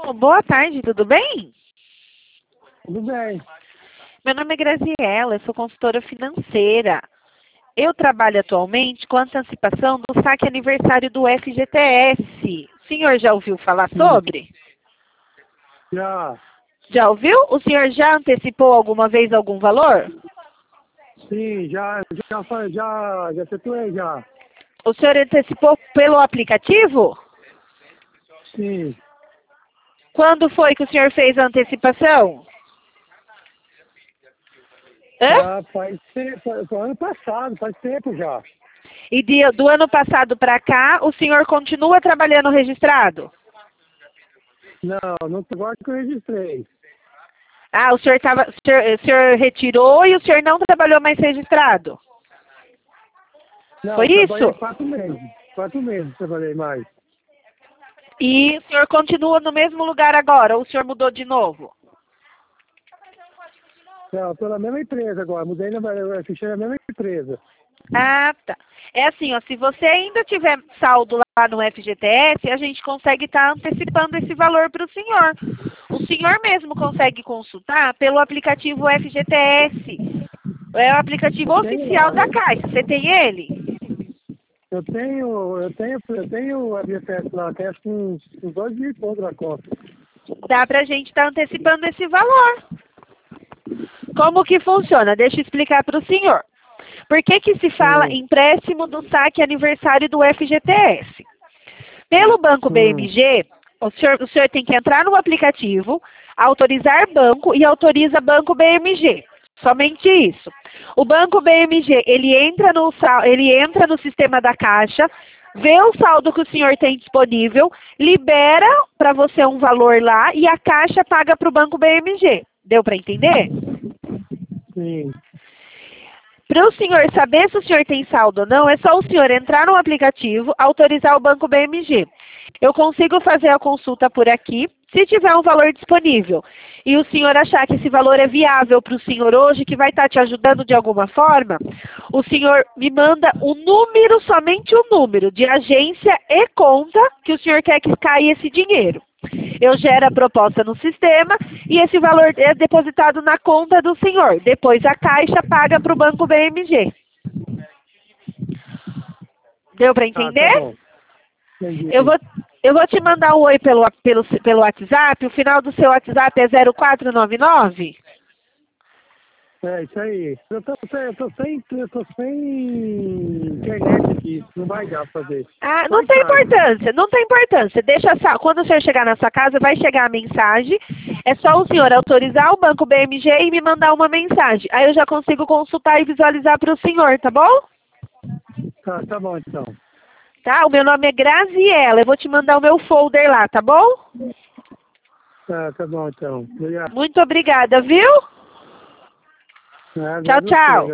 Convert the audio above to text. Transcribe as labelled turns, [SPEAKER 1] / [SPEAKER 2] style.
[SPEAKER 1] Boa tarde, tudo bem?
[SPEAKER 2] Tudo bem.
[SPEAKER 1] Meu nome é Graziela, eu sou consultora financeira. Eu trabalho atualmente com antecipação do saque aniversário do FGTS. O senhor já ouviu falar sobre?
[SPEAKER 2] Já,
[SPEAKER 1] Já ouviu? O senhor já antecipou alguma vez algum valor?
[SPEAKER 2] sim, já efetuei já.
[SPEAKER 1] O senhor antecipou pelo aplicativo?
[SPEAKER 2] Sim,
[SPEAKER 1] Quando foi que o senhor fez a antecipação? Hã?
[SPEAKER 2] já faz tempo, foi ano passado, faz tempo já.
[SPEAKER 1] E do ano passado para cá, o senhor continua trabalhando registrado?
[SPEAKER 2] Não agora que eu registrei.
[SPEAKER 1] Ah, o senhor retirou e o senhor não trabalhou mais registrado?
[SPEAKER 2] Não,
[SPEAKER 1] Foi
[SPEAKER 2] eu trabalhei
[SPEAKER 1] isso?
[SPEAKER 2] 4 meses. 4 meses trabalhei mais.
[SPEAKER 1] E o senhor continua no mesmo lugar agora, ou o senhor mudou de novo?
[SPEAKER 2] Não, estou na mesma empresa agora, eu fichei na mesma empresa.
[SPEAKER 1] Ah, tá. É assim, ó, se você ainda tiver saldo lá no FGTS, a gente consegue estar antecipando esse valor para o senhor. O senhor mesmo consegue consultar pelo aplicativo FGTS. É o aplicativo
[SPEAKER 2] Eu tenho
[SPEAKER 1] oficial
[SPEAKER 2] lá,
[SPEAKER 1] da Caixa. Você tem ele?
[SPEAKER 2] eu tenho o FGTS lá, tem acho que uns 2 mil pontos na conta.
[SPEAKER 1] Dá para a gente estar antecipando esse valor. Como que funciona? Deixa eu explicar para o senhor. Por que que se fala
[SPEAKER 2] Sim.
[SPEAKER 1] empréstimo do saque aniversário do FGTS? Pelo Banco
[SPEAKER 2] Hum.
[SPEAKER 1] BMG, o senhor tem que entrar no aplicativo, autorizar banco e autoriza Banco BMG. Somente isso. O Banco BMG, ele entra no sistema da Caixa, vê o saldo que o senhor tem disponível, libera para você um valor lá e a Caixa paga para o Banco BMG. Deu para entender?
[SPEAKER 2] Sim.
[SPEAKER 1] Para o senhor saber se o senhor tem saldo ou não, é só o senhor entrar no aplicativo, autorizar o Banco BMG. Eu consigo fazer a consulta por aqui, se tiver um valor disponível. E o senhor achar que esse valor é viável para o senhor hoje, que vai estar te ajudando de alguma forma, o senhor me manda o número, somente o número de agência e conta que o senhor quer que caia esse dinheiro. Eu gero a proposta no sistema e esse valor é depositado na conta do senhor. Depois a Caixa paga para o Banco BMG. Deu para
[SPEAKER 2] Ah, tá
[SPEAKER 1] entender?
[SPEAKER 2] bom.
[SPEAKER 1] Eu
[SPEAKER 2] Entendi.
[SPEAKER 1] vou, eu vou te mandar um oi pelo WhatsApp. O final do seu WhatsApp é 0499?
[SPEAKER 2] É isso aí. Eu tô sem internet aqui. Não vai dar pra fazer.
[SPEAKER 1] Ah,
[SPEAKER 2] Só
[SPEAKER 1] não
[SPEAKER 2] em
[SPEAKER 1] tem
[SPEAKER 2] casa.
[SPEAKER 1] importância, não tem importância. Quando o senhor chegar na sua casa, vai chegar a mensagem. É só o senhor autorizar o Banco BMG e me mandar uma mensagem. Aí eu já consigo consultar e visualizar para o senhor, tá bom?
[SPEAKER 2] Tá bom então.
[SPEAKER 1] Tá? O meu nome é Graziela. Eu vou te mandar o meu folder lá, tá bom?
[SPEAKER 2] Tá bom então. Obrigado.
[SPEAKER 1] Muito obrigada, viu? Tchau,
[SPEAKER 2] Obrigado a você.
[SPEAKER 1] tchau.